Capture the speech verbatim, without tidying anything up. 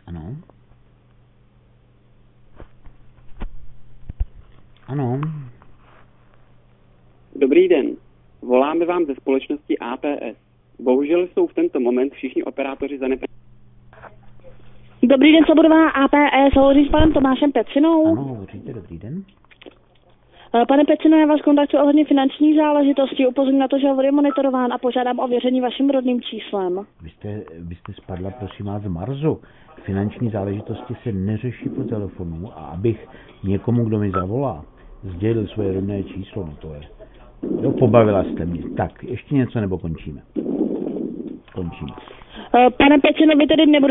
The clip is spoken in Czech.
Ano. Ano. Dobrý den. Voláme vám ze společnosti A P S. Bohužel jsou v tento moment všichni operátoři zaneprázdněni. Dobrý den, Slobodová A P S, hovoří s panem Tomášem Pecinou. Ano, hovoříte, dobrý den. Pane Pecino, já vás kontaktuji ohledně finančních záležitostí, upozorňuji na to, že hovor je monitorován a požádám o ověření vaším rodným číslem. Vy jste, vy jste spadla, prosím vás, z Marsu. Finanční záležitosti se neřeší po telefonu a abych někomu, kdo mi zavolá, sdělil svoje rodné číslo, no to je. Jo, pobavila jste mě. Tak, ještě něco nebo končíme? Končíme. Pane Pecino, vy tedy nebudete